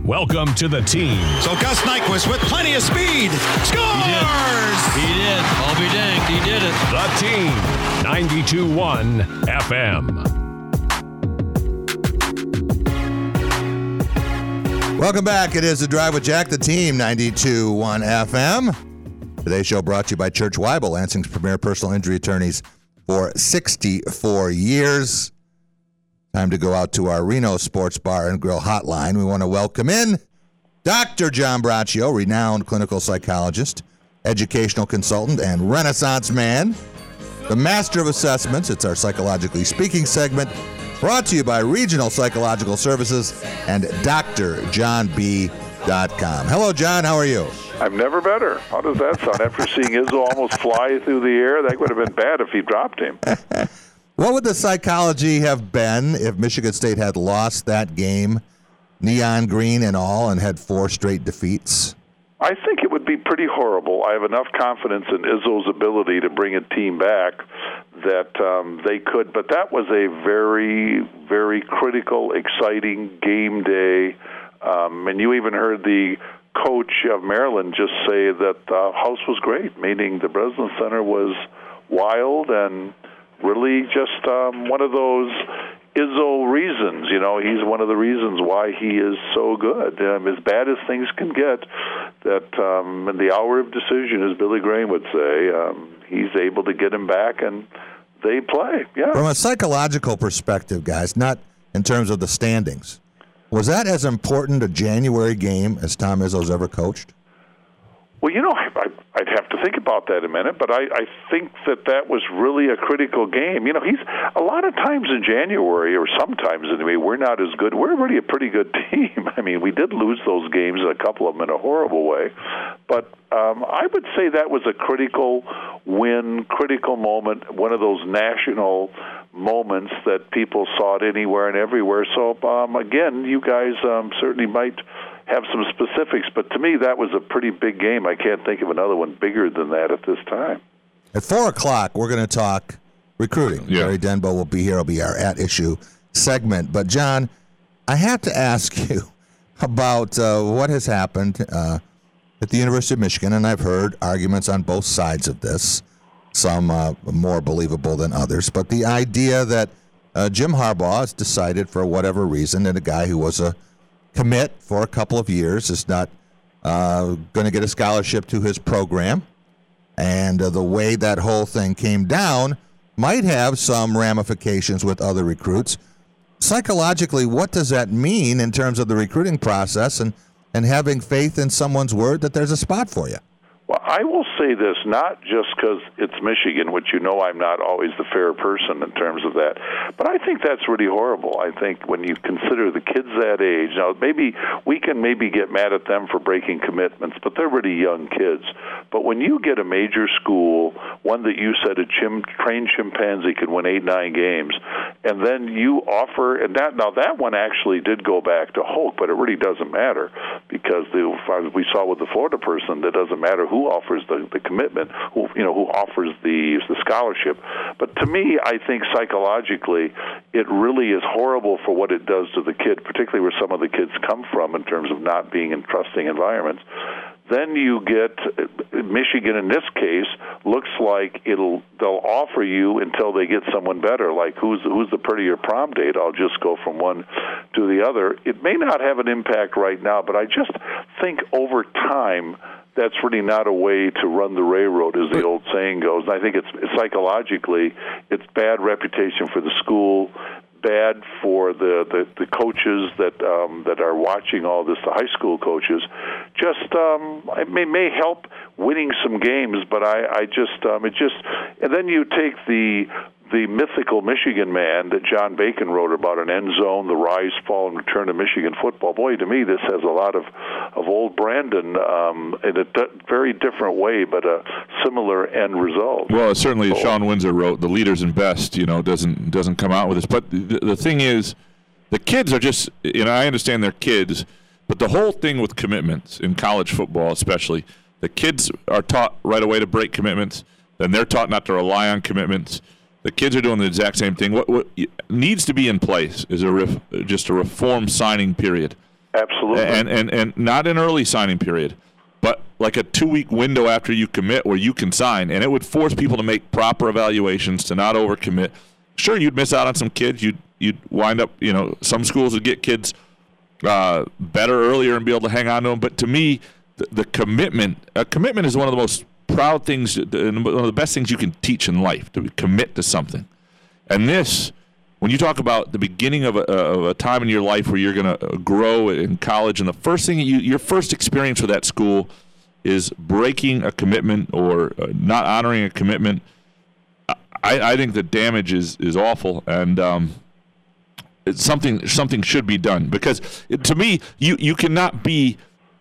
Welcome to the team. So Gus Nyquist with plenty of speed. Scores! He did. I'll be danged. He did it. The team. 92.1 FM. Welcome back. It is The Drive with Jack, the team, 92.1 FM. Today's show brought to you by Church Weibel, Lansing's premier personal injury attorneys for 64 years. Time to go out to our Reno Sports Bar and Grill hotline. We want to welcome in Dr. John Braccio, renowned clinical psychologist, educational consultant, and Renaissance man, the master of assessments. It's our Psychologically Speaking segment, brought to you by Regional Psychological Services and drjohnb.com. Hello, John. How are you? I'm never better. How does that sound? After seeing Izzo almost fly through the air, that would have been bad if he dropped him. What would the psychology have been if Michigan State had lost that game, neon green and all, and had 4 straight defeats? I think it would be pretty horrible. I have enough confidence in Izzo's ability to bring a team back that they could. But that was a very, very critical, exciting game day. And you even heard the coach of Maryland just say that the house was great, meaning the Breslin Center was wild and really just one of those Izzo reasons. You know, he's one of the reasons why he is so good. As bad as things can get, that in the hour of decision, as Billy Graham would say, he's able to get him back and they play. Yeah. From a psychological perspective, guys, not in terms of the standings, was that as important a January game as Tom Izzo's ever coached? Well, you know, I'd have to think about that a minute, but I think that was really a critical game. You know, he's a lot of times in January, or sometimes anyway, we're not as good. We're really a pretty good team. I mean, we did lose those games, a couple of them in a horrible way, but I would say that was a critical win, critical moment, one of those national moments that people saw it anywhere and everywhere. So, again, you guys certainly might have some specifics, but to me that was a pretty big game. I can't think of another one bigger than that at this time. At 4 o'clock, we're going to talk recruiting. Yeah. Gary Denbo will be here. It'll be our At Issue segment. But, John, I have to ask you about what has happened at the University of Michigan, and I've heard arguments on both sides of this, some more believable than others. But the idea that Jim Harbaugh has decided for whatever reason that a guy who was a commit for a couple of years is not going to get a scholarship to his program. And the way that whole thing came down might have some ramifications with other recruits. Psychologically, what does that mean in terms of the recruiting process and having faith in someone's word that there's a spot for you? Well, I will say this, not just because it's Michigan, which you know I'm not always the fair person in terms of that, but I think that's really horrible. I think when you consider the kids that age, now maybe we can get mad at them for breaking commitments, but they're really young kids. But when you get a major school, one that you said a trained chimpanzee could win 8-9 games, and then you offer, and that one actually did go back to Hoke, but it really doesn't matter because we saw with the Florida person, it doesn't matter who offers the commitment, who offers the scholarship. But to me, I think psychologically, it really is horrible for what it does to the kid, particularly where some of the kids come from in terms of not being in trusting environments. Then you get Michigan in this case looks like they'll offer you until they get someone better. Like who's the prettier prom date? I'll just go from one to the other. It may not have an impact right now, but I just think over time that's really not a way to run the railroad, as the old saying goes. And I think it's psychologically, it's bad reputation for the school, bad for the coaches that are watching all this, the high school coaches. Just it may help winning some games, but and then you take the mythical Michigan man that John Bacon wrote about, an end zone, the rise, fall, and return of Michigan football. Boy, to me, this has a lot of old Brandon in a very different way, but a similar end result. Well, certainly Sean Windsor wrote, the leaders in best, doesn't come out with this. But the thing is, the kids are just, I understand they're kids, but the whole thing with commitments in college football especially, the kids are taught right away to break commitments, then they're taught not to rely on commitments. The kids are doing the exact same thing. What needs to be in place is just a reform signing period. Absolutely. And not an early signing period, but like a 2-week window after you commit where you can sign, and it would force people to make proper evaluations, to not overcommit. Sure, you'd miss out on some kids. You'd wind up, some schools would get kids better earlier and be able to hang on to them. But to me, the commitment is one of the most proud things, and one of the best things you can teach in life, to commit to something. And this, when you talk about the beginning of a time in your life where you're going to grow in college, and the first thing your first experience with that school is breaking a commitment or not honoring a commitment, I think the damage is awful, and it's something should be done, because to me, you cannot be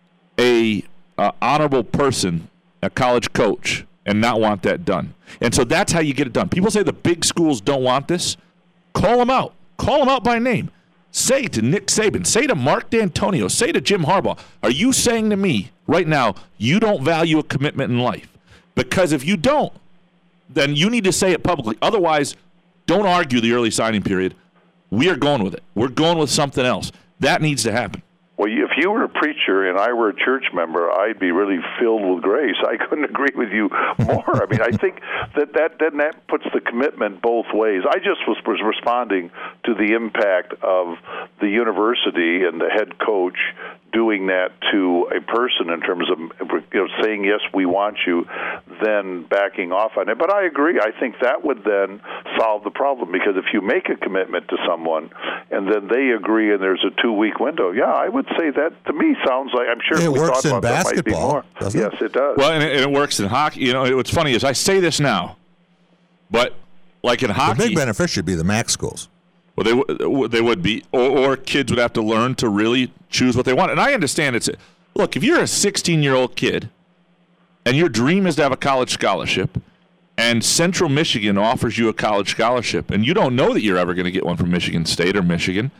a honorable person, a college coach, and not want that done. And so that's how you get it done. People say the big schools don't want this. Call them out. Call them out by name. Say to Nick Saban, say to Mark D'Antonio, say to Jim Harbaugh, are you saying to me right now you don't value a commitment in life? Because if you don't, then you need to say it publicly. Otherwise, don't argue the early signing period. We are going with it. We're going with something else. That needs to happen. Well, if you were a preacher and I were a church member, I'd be really filled with grace. I couldn't agree with you more. I mean, I think that puts the commitment both ways. I just was responding to the impact of the university and the head coach doing that to a person in terms of saying, yes, we want you, then backing off on it. But I agree. I think that would then solve the problem, because if you make a commitment to someone and then they agree and there's a 2-week window, yeah, I would say that to me sounds like, I'm sure it we works thought in about basketball, that might be more. doesn't it? Yes, it does. Well, and it works in hockey. What's funny is I say this now, but like in hockey, the big benefit should be the MAC schools. Well, they would be, or kids would have to learn to really choose what they want. And I understand look, if you're a 16-year-old kid and your dream is to have a college scholarship, and Central Michigan offers you a college scholarship, and you don't know that you're ever going to get one from Michigan State or Michigan,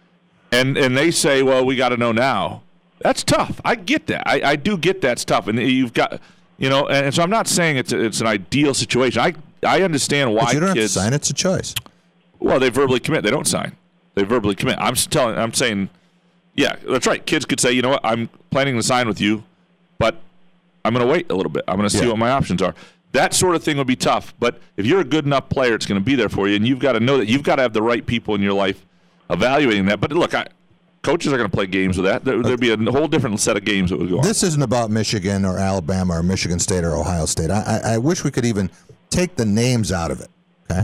and they say, well, we got to know now. That's tough. I get that. I do get that's tough. And you've got, and so I'm not saying it's an ideal situation. I understand why but you don't kids have to sign. It's a choice. Well, they verbally commit. They don't sign. They verbally commit. I'm saying, yeah, that's right. Kids could say, you know what, I'm planning to sign with you, but I'm going to wait a little bit. I'm going to see what my options are. That sort of thing would be tough. But if you're a good enough player, it's going to be there for you, and you've got to know that you've got to have the right people in your life evaluating that. But look, coaches are going to play games with that. There'd be a whole different set of games that would go on. This isn't about Michigan or Alabama or Michigan State or Ohio State. I wish we could even take the names out of it, okay?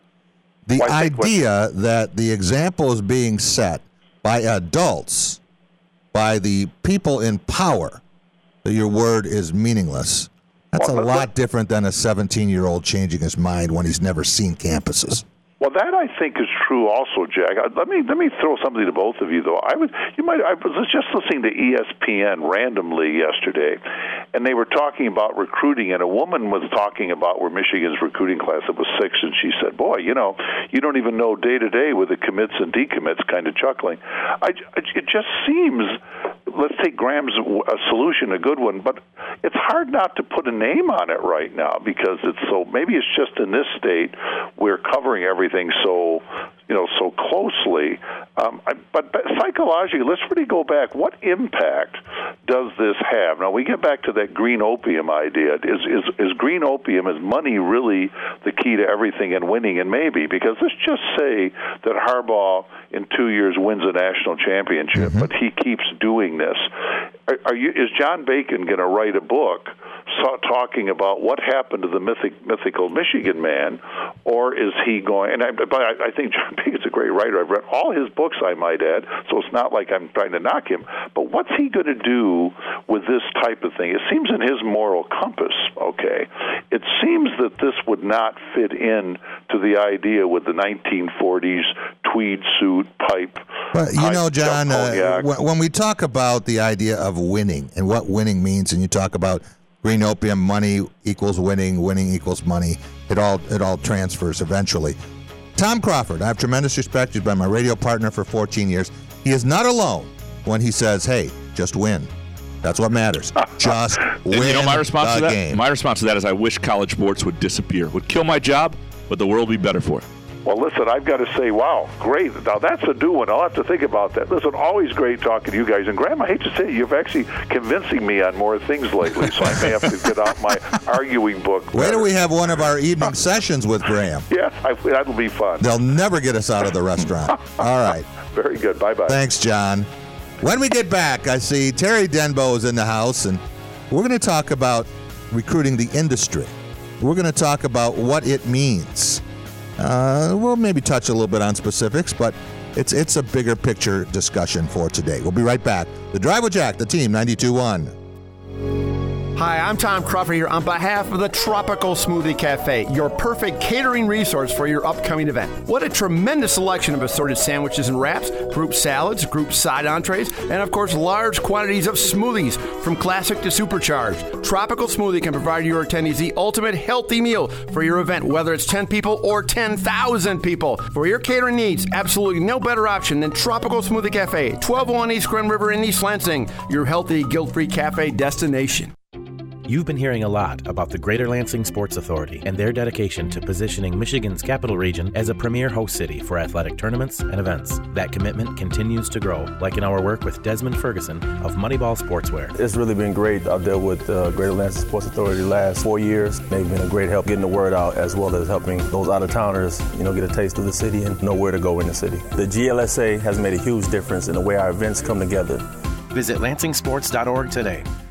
The idea that the example is being set by adults, by the people in power, that your word is meaningless, that's a lot different than a 17-year-old changing his mind when he's never seen campuses. Well, that I think is true also, Jack. Let me throw something to both of you, though. I was just listening to ESPN randomly yesterday, and they were talking about recruiting, and a woman was talking about where Michigan's recruiting class, it was 6, and she said, boy, you don't even know day to day with the commits and decommits, kind of chuckling. It just seems, let's take Graham's solution, a good one, but it's hard not to put a name on it right now, because maybe it's just in this state we're covering everything so closely. But psychologically, let's really go back. What impact does this have? Now, we get back to that green opium idea. Is green opium, is money really the key to everything and winning? And maybe, because let's just say that Harbaugh in 2 years wins a national championship, but he keeps doing this. Is John Bacon going to write a book talking about what happened to the mythical Michigan man, or is he going? And I think John Bacon's a great writer. I've read all his books, I might add, so it's not like I'm trying to knock him. But what's he going to do with this type of thing? It seems in his moral compass, okay, it seems that this would not fit in to the idea with the 1940s tweed suit, pipe. But John, when we talk about the idea of winning and what winning means, and you talk about green opium, money equals winning, winning equals money, it all transfers eventually. Tom Crawford, I have tremendous respect. He's been my radio partner for 14 years. He is not alone when he says, hey, just win. That's what matters. Just win my response the to that? game. My response to that is I wish college sports would disappear. Would kill my job, but the world would be better for it. Well, listen, I've got to say, wow, great. Now, that's a new one. I'll have to think about that. Listen, always great talking to you guys. And, Graham, I hate to say it, you're actually convincing me on more things lately, so I may have to get out my arguing book. Wait till we have one of our evening sessions with Graham. Yeah, that'll be fun. They'll never get us out of the restaurant. All right. Very good. Bye-bye. Thanks, John. When we get back, I see Terry Denbo is in the house, and we're going to talk about recruiting the industry. We're going to talk about what it means. We'll maybe touch a little bit on specifics, but it's a bigger picture discussion for today. We'll be right back. The Drive with Jack, the team, 92.1. Hi, I'm Tom Crawford here on behalf of the Tropical Smoothie Cafe, your perfect catering resource for your upcoming event. What a tremendous selection of assorted sandwiches and wraps, group salads, group side entrees, and of course large quantities of smoothies from classic to supercharged. Tropical Smoothie can provide your attendees the ultimate healthy meal for your event, whether it's 10 people or 10,000 people. For your catering needs, absolutely no better option than Tropical Smoothie Cafe, 1201 East Grand River in East Lansing, your healthy, guilt-free cafe destination. You've been hearing a lot about the Greater Lansing Sports Authority and their dedication to positioning Michigan's capital region as a premier host city for athletic tournaments and events. That commitment continues to grow, like in our work with Desmond Ferguson of Moneyball Sportswear. It's really been great. I've dealt with Greater Lansing Sports Authority the last 4 years. They've been a great help getting the word out, as well as helping those out-of-towners, get a taste of the city and know where to go in the city. The GLSA has made a huge difference in the way our events come together. Visit lansingsports.org today.